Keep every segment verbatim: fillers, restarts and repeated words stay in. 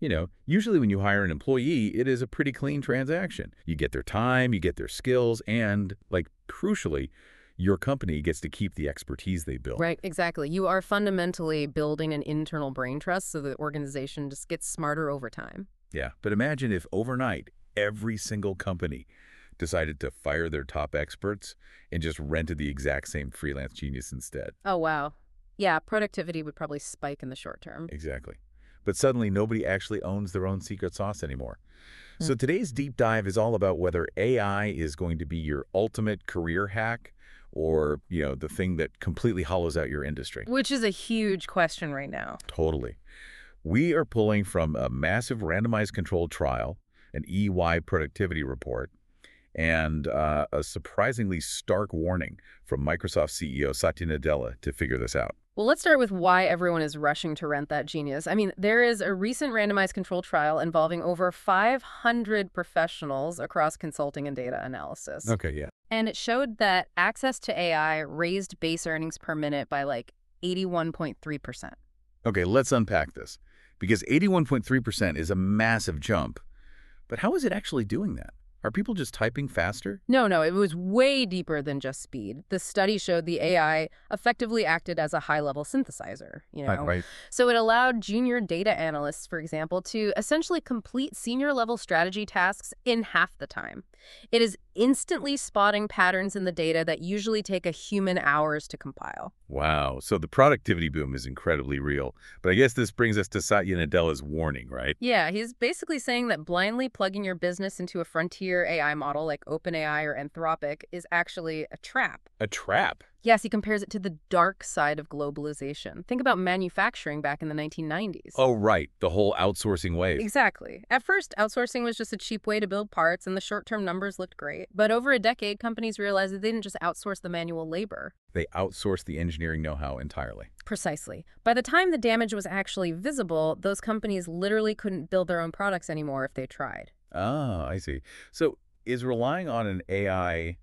You know, usually when you hire an employee, it is a pretty clean transaction. You get their time, you get their skills, and, like, crucially, your company gets to keep the expertise they built. Right, exactly. You are fundamentally building an internal brain trust so the organization just gets smarter over time. Yeah, but imagine if overnight, every single company decided to fire their top experts and just rented the exact same freelance genius instead. Oh, wow. Yeah, productivity would probably spike in the short term. Exactly. But suddenly, nobody actually owns their own secret sauce anymore. So today's deep dive is all about whether A I is going to be your ultimate career hack or, you know, the thing that completely hollows out your industry. Which is a huge question right now. Totally. We are pulling from a massive randomized controlled trial, an E Y productivity report, and uh, a surprisingly stark warning from Microsoft C E O Satya Nadella to figure this out. Well, let's start with why everyone is rushing to rent that genius. I mean, there is a recent randomized controlled trial involving over five hundred professionals across consulting and data analysis. Okay, yeah. And it showed that access to A I raised base earnings per minute by like eighty-one point three percent. Okay, let's unpack this. Because eighty-one point three percent is a massive jump. But how is it actually doing that? Are people just typing faster? No, no, it was way deeper than just speed. The study showed the A I effectively acted as a high-level synthesizer, you know. Right. So it allowed junior data analysts, for example, to essentially complete senior-level strategy tasks in half the time. It is instantly spotting patterns in the data that usually take a human hours to compile. Wow. So the productivity boom is incredibly real. But I guess this brings us to Satya Nadella's warning, right? Yeah, he's basically saying that blindly plugging your business into a frontier A I model like OpenAI or Anthropic is actually a trap. A trap. Yes, he compares it to the dark side of globalization. Think about manufacturing back in the nineteen nineties. Oh, right. The whole outsourcing wave. Exactly. At first, outsourcing was just a cheap way to build parts, and the short-term numbers looked great. But over a decade, companies realized that they didn't just outsource the manual labor. They outsourced the engineering know-how entirely. Precisely. By the time the damage was actually visible, those companies literally couldn't build their own products anymore if they tried. Ah, I see. So is relying on an A I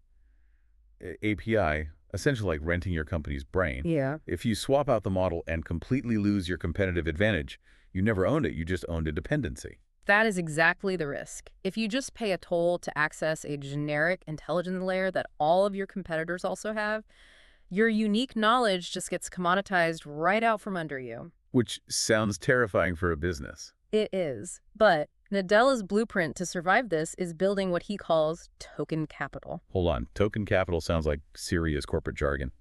A P I essentially like renting your company's brain? Yeah. If you swap out the model and completely lose your competitive advantage, you never owned it, you just owned a dependency. That is exactly the risk. If you just pay a toll to access a generic intelligence layer that all of your competitors also have, your unique knowledge just gets commoditized right out from under you. Which sounds terrifying for a business. It is. But Nadella's blueprint to survive this is building what he calls token capital. Hold on. Token capital sounds like serious corporate jargon.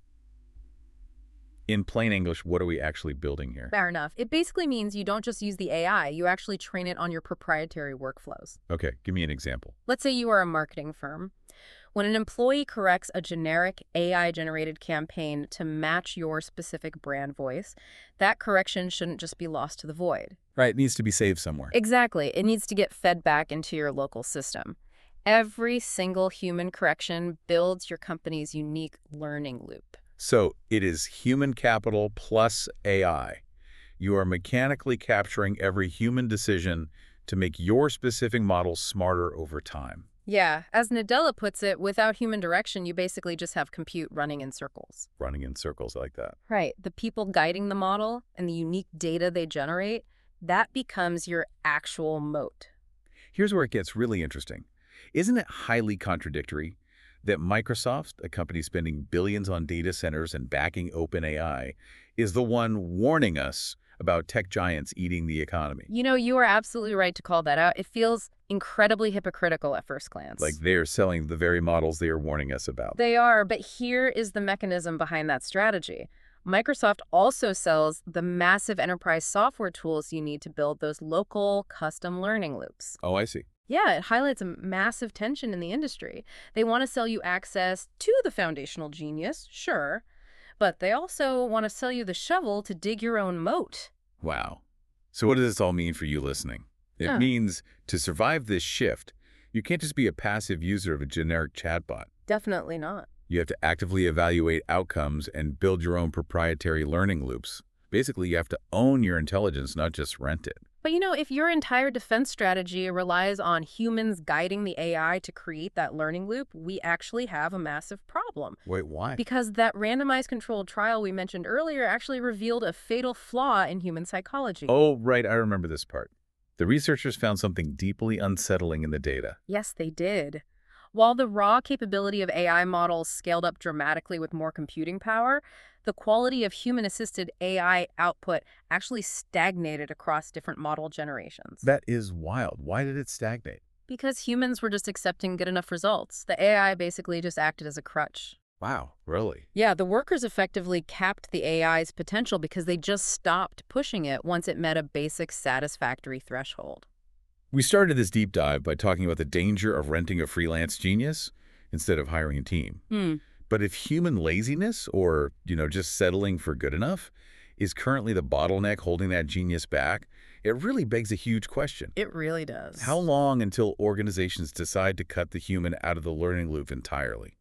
In plain English, what are we actually building here? Fair enough. It basically means you don't just use the A I, you actually train it on your proprietary workflows. Okay, give me an example. Let's say you are a marketing firm. When an employee corrects a generic A I-generated campaign to match your specific brand voice, that correction shouldn't just be lost to the void. Right, it needs to be saved somewhere. Exactly. It needs to get fed back into your local system. Every single human correction builds your company's unique learning loop. So it is human capital plus A I. You are mechanically capturing every human decision to make your specific model smarter over time. Yeah, as Nadella puts it, without human direction, you basically just have compute running in circles. Running in circles like that. Right. The people guiding the model and the unique data they generate, that becomes your actual moat. Here's where it gets really interesting. Isn't it highly contradictory that Microsoft, a company spending billions on data centers and backing OpenAI, is the one warning us about tech giants eating the economy? You know, you are absolutely right to call that out. It feels incredibly hypocritical at first glance. Like they're selling the very models they are warning us about. They are, but here is the mechanism behind that strategy. Microsoft also sells the massive enterprise software tools you need to build those local custom learning loops. Oh, I see. Yeah, it highlights a massive tension in the industry. They want to sell you access to the foundational genius, sure, but they also want to sell you the shovel to dig your own moat. Wow. So what does this all mean for you listening? It Huh. means to survive this shift, you can't just be a passive user of a generic chatbot. Definitely not. You have to actively evaluate outcomes and build your own proprietary learning loops. Basically, you have to own your intelligence, not just rent it. But you know, if your entire defense strategy relies on humans guiding the A I to create that learning loop, we actually have a massive problem. Wait, why? Because that randomized controlled trial we mentioned earlier actually revealed a fatal flaw in human psychology. Oh, right, I remember this part. The researchers found something deeply unsettling in the data. Yes, they did. While the raw capability of A I models scaled up dramatically with more computing power, the quality of human-assisted A I output actually stagnated across different model generations. That is wild. Why did it stagnate? Because humans were just accepting good enough results. The A I basically just acted as a crutch. Wow, really? Yeah, the workers effectively capped the A I's potential because they just stopped pushing it once it met a basic satisfactory threshold. We started this deep dive by talking about the danger of renting a freelance genius instead of hiring a team. Hmm. But if human laziness or, you know, just settling for good enough is currently the bottleneck holding that genius back, it really begs a huge question. It really does. How long until organizations decide to cut the human out of the learning loop entirely?